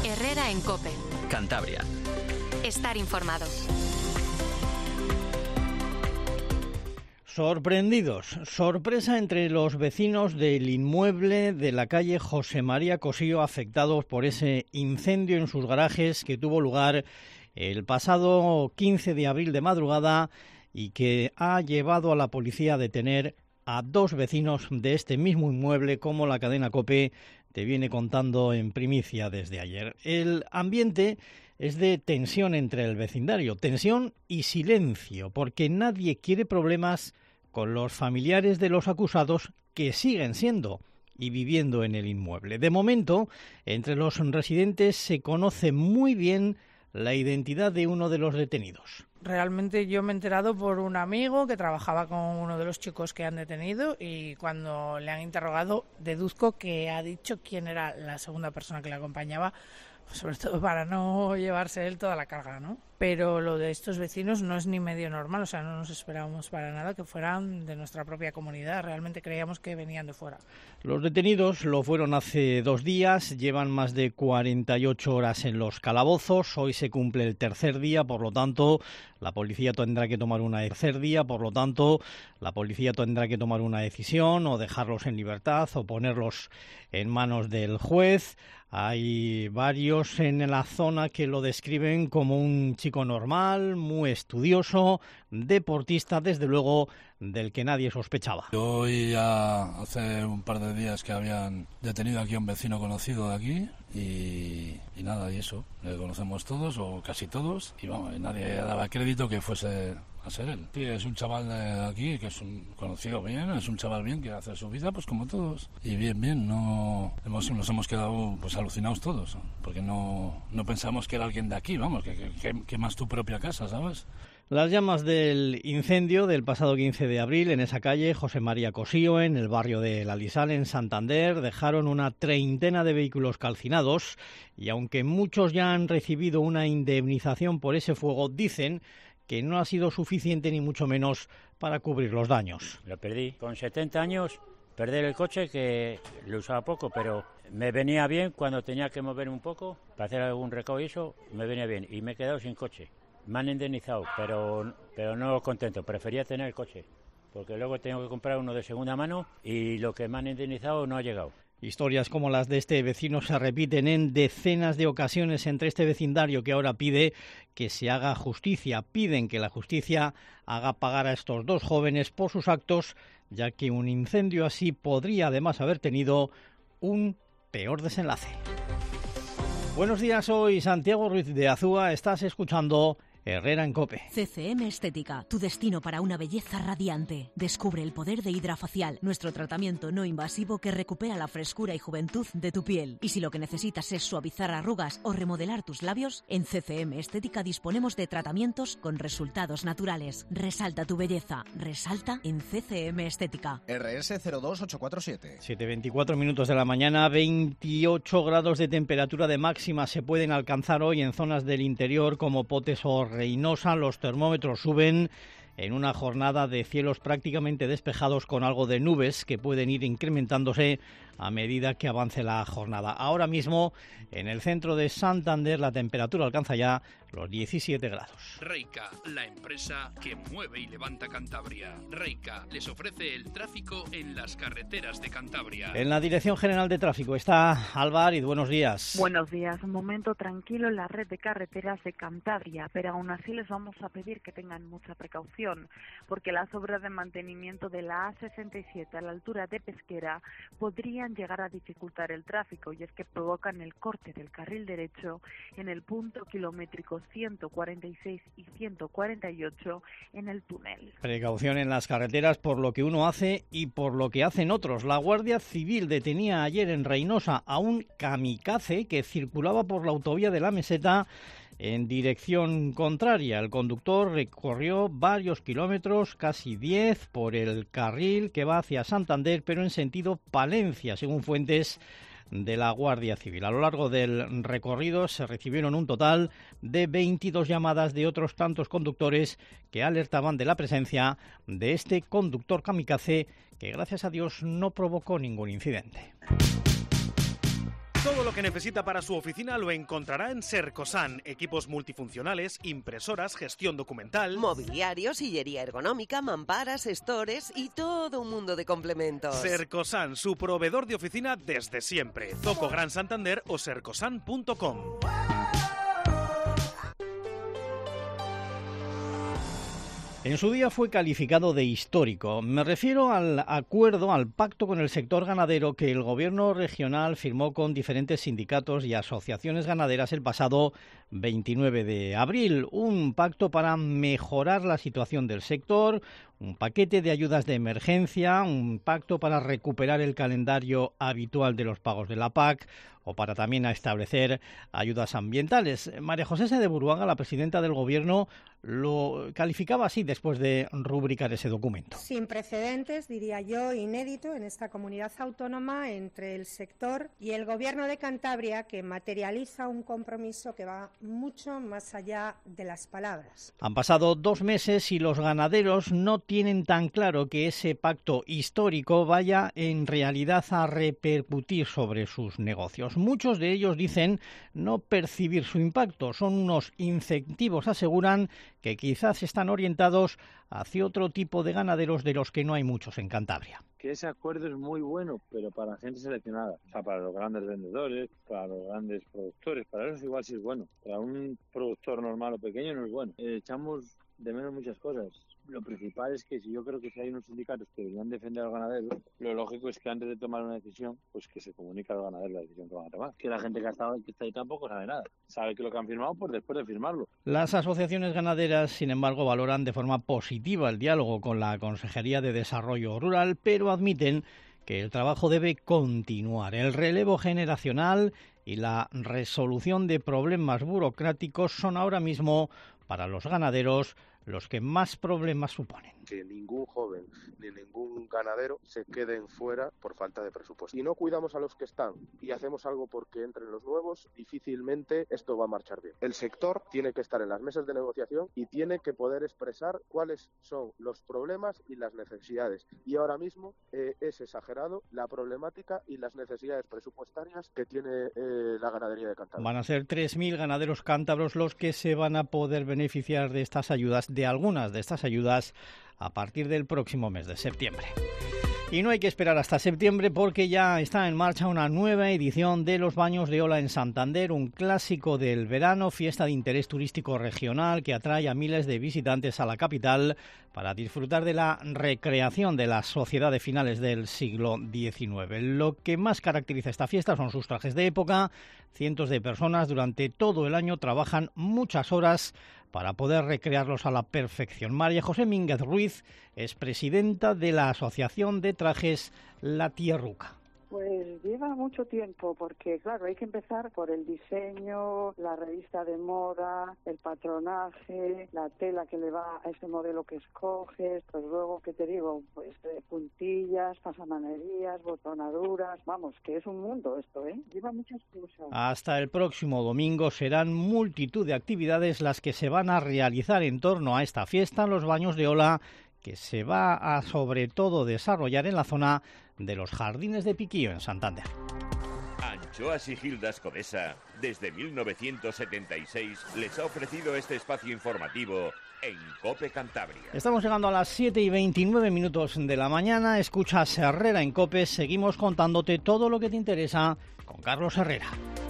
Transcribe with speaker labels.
Speaker 1: Herrera en COPE.
Speaker 2: Cantabria.
Speaker 1: Estar informado.
Speaker 3: Sorprendidos. Sorpresa entre los vecinos del inmueble de la calle José María Cosío afectados por ese incendio en sus garajes que tuvo lugar el pasado 15 de abril de madrugada y que ha llevado a la policía a detener a 2 vecinos de este mismo inmueble, como la cadena COPE te viene contando en primicia desde ayer. El ambiente es de tensión entre el vecindario, tensión y silencio, porque nadie quiere problemas con los familiares de los acusados que siguen siendo y viviendo en el inmueble. De momento, entre los residentes se conoce muy bien la identidad de uno de los detenidos.
Speaker 4: Realmente yo me he enterado por un amigo que trabajaba con uno de los chicos que han detenido y cuando le han interrogado deduzco que ha dicho quién era la segunda persona que le acompañaba, sobre todo para no llevarse él toda la carga, ¿no? Pero lo de estos vecinos no es ni medio normal, o sea, no nos esperábamos para nada que fueran de nuestra propia comunidad, realmente creíamos que venían de fuera.
Speaker 3: Los detenidos lo fueron hace 2 días, llevan más de 48 horas en los calabozos, hoy se cumple el tercer día, por lo tanto, la policía tendrá que tomar una decisión o dejarlos en libertad o ponerlos en manos del juez. Hay varios en la zona que lo describen como un chico normal, muy estudioso, deportista, desde luego, del que nadie sospechaba.
Speaker 5: Hoy ya hace un par de días que habían detenido aquí a un vecino conocido de aquí y nada, y eso, le conocemos todos o casi todos y vamos, nadie daba crédito que fuese a ser él. Sí, es un chaval de aquí que es un conocido bien, es un chaval bien que hace su vida pues como todos y bien, nos hemos quedado pues alucinados todos, porque no pensamos que era alguien de aquí, vamos, que más tu propia casa, ¿sabes?
Speaker 3: Las llamas del incendio del pasado 15 de abril en esa calle José María Cosío, en el barrio de La Lisal, en Santander, dejaron una treintena de vehículos calcinados y aunque muchos ya han recibido una indemnización por ese fuego, dicen que no ha sido suficiente ni mucho menos para cubrir los daños.
Speaker 6: Lo perdí con 70 años, perder el coche que lo usaba poco, pero me venía bien cuando tenía que mover un poco para hacer algún recaudo y eso me venía bien y me he quedado sin coche. Me han indemnizado, pero no contento, prefería tener el coche, porque luego tengo que comprar uno de segunda mano y lo que me han indemnizado no ha llegado.
Speaker 3: Historias como las de este vecino se repiten en decenas de ocasiones entre este vecindario que ahora pide que se haga justicia. Piden que la justicia haga pagar a estos 2 jóvenes por sus actos, ya que un incendio así podría además haber tenido un peor desenlace. Buenos días, soy Santiago Ruiz de Azúa, estás escuchando Herrera en COPE.
Speaker 7: CCM Estética, tu destino para una belleza radiante. Descubre el poder de Hidrafacial, nuestro tratamiento no invasivo que recupera la frescura y juventud de tu piel. Y si lo que necesitas es suavizar arrugas o remodelar tus labios, en CCM Estética disponemos de tratamientos con resultados naturales. Resalta tu belleza, resalta en CCM Estética.
Speaker 8: RS 02847.
Speaker 3: 7:24 minutos de la mañana, 28 grados de temperatura de máxima se pueden alcanzar hoy en zonas del interior como Potes o Reinosa. Los termómetros suben en una jornada de cielos prácticamente despejados con algo de nubes que pueden ir incrementándose a medida que avance la jornada. Ahora mismo, en el centro de Santander, la temperatura alcanza ya los 17 grados.
Speaker 9: Reica, la empresa que mueve y levanta Cantabria. Reica les ofrece el tráfico en las carreteras de Cantabria.
Speaker 3: En la Dirección General de Tráfico está Alba Ariz, buenos días.
Speaker 10: Buenos días, un momento tranquilo en la red de carreteras de Cantabria, pero aún así les vamos a pedir que tengan mucha precaución, porque las obras de mantenimiento de la A67 a la altura de Pesquera podrían llegar a dificultar el tráfico, y es que provocan el corte del carril derecho en el punto kilométrico 146 y 148 en el túnel.
Speaker 3: Precaución en las carreteras por lo que uno hace y por lo que hacen otros. La Guardia Civil detenía ayer en Reinosa a un kamikaze que circulaba por la autovía de la Meseta en dirección contraria. El conductor recorrió varios kilómetros, casi 10, por el carril que va hacia Santander, pero en sentido Palencia, según fuentes de la Guardia Civil. A lo largo del recorrido se recibieron un total de 22 llamadas de otros tantos conductores que alertaban de la presencia de este conductor kamikaze que, gracias a Dios, no provocó ningún incidente.
Speaker 2: Todo lo que necesita para su oficina lo encontrará en Sercosan. Equipos multifuncionales, impresoras, gestión documental,
Speaker 11: mobiliario, sillería ergonómica, mamparas, stores y todo un mundo de complementos.
Speaker 2: Sercosan, su proveedor de oficina desde siempre. Zoco Gran Santander o sercosan.com.
Speaker 3: En su día fue calificado de histórico. Me refiero al acuerdo, al pacto con el sector ganadero que el Gobierno regional firmó con diferentes sindicatos y asociaciones ganaderas el pasado 29 de abril. Un pacto para mejorar la situación del sector, un paquete de ayudas de emergencia, un pacto para recuperar el calendario habitual de los pagos de la PAC o para también establecer ayudas ambientales. María José de Buruaga, la presidenta del Gobierno, lo calificaba así después de rubricar ese documento.
Speaker 12: Sin precedentes, diría yo, inédito en esta comunidad autónoma entre el sector y el Gobierno de Cantabria, que materializa un compromiso que va mucho más allá de las palabras.
Speaker 3: Han pasado 2 meses y los ganaderos no tienen tan claro que ese pacto histórico vaya en realidad a repercutir sobre sus negocios. Muchos de ellos dicen no percibir su impacto. Son unos incentivos, aseguran, que quizás están orientados hacia otro tipo de ganaderos de los que no hay muchos en Cantabria.
Speaker 13: Que ese acuerdo es muy bueno, pero para la gente seleccionada, o sea, para los grandes vendedores, para los grandes productores, para eso igual sí es bueno. Para un productor normal o pequeño no es bueno. Echamos de menos muchas cosas. Lo principal es que yo creo que si hay unos sindicatos que deberían defender a los ganaderos, lo lógico es que antes de tomar una decisión, pues que se comunique a los ganaderos la decisión que van a tomar. Que la gente que está ahí tampoco sabe nada. Sabe que lo que han firmado, pues después de firmarlo.
Speaker 3: Las asociaciones ganaderas, sin embargo, valoran de forma positiva el diálogo con la Consejería de Desarrollo Rural, pero admiten que el trabajo debe continuar. El relevo generacional y la resolución de problemas burocráticos son ahora mismo para los ganaderos los que más problemas suponen.
Speaker 14: Que ningún joven ni ningún ganadero se queden fuera por falta de presupuesto. Si no cuidamos a los que están y hacemos algo porque entren los nuevos, difícilmente esto va a marchar bien. El sector tiene que estar en las mesas de negociación y tiene que poder expresar cuáles son los problemas y las necesidades. Y ahora mismo es exagerado la problemática y las necesidades presupuestarias que tiene la ganadería de Cantabria.
Speaker 3: Van a ser 3.000 ganaderos cántabros los que se van a poder beneficiar de estas ayudas, de algunas de estas ayudas, a partir del próximo mes de septiembre. Y no hay que esperar hasta septiembre porque ya está en marcha una nueva edición de los Baños de Ola en Santander, un clásico del verano, fiesta de interés turístico regional que atrae a miles de visitantes a la capital para disfrutar de la recreación de la sociedad de finales del siglo XIX. Lo que más caracteriza esta fiesta son sus trajes de época. Cientos de personas durante todo el año trabajan muchas horas para poder recrearlos a la perfección. María José Mínguez Ruiz es presidenta de la Asociación de Trajes La Tierruca.
Speaker 15: Pues lleva mucho tiempo porque, claro, hay que empezar por el diseño, la revista de moda, el patronaje, la tela que le va a ese modelo que escoges, pues luego, ¿qué te digo? Pues puntillas, pasamanerías, botonaduras, vamos, que es un mundo esto, ¿eh? Lleva muchas cosas.
Speaker 3: Hasta el próximo domingo serán multitud de actividades las que se van a realizar en torno a esta fiesta, los Baños de Ola, que se va a sobre todo desarrollar en la zona de los Jardines de Piquío, en Santander.
Speaker 16: Anchoas y Gildas Codesa, desde 1976, les ha ofrecido este espacio informativo en COPE Cantabria.
Speaker 3: Estamos llegando a las 7:29 de la mañana. Escuchas Herrera en COPE. Seguimos contándote todo lo que te interesa con Carlos Herrera.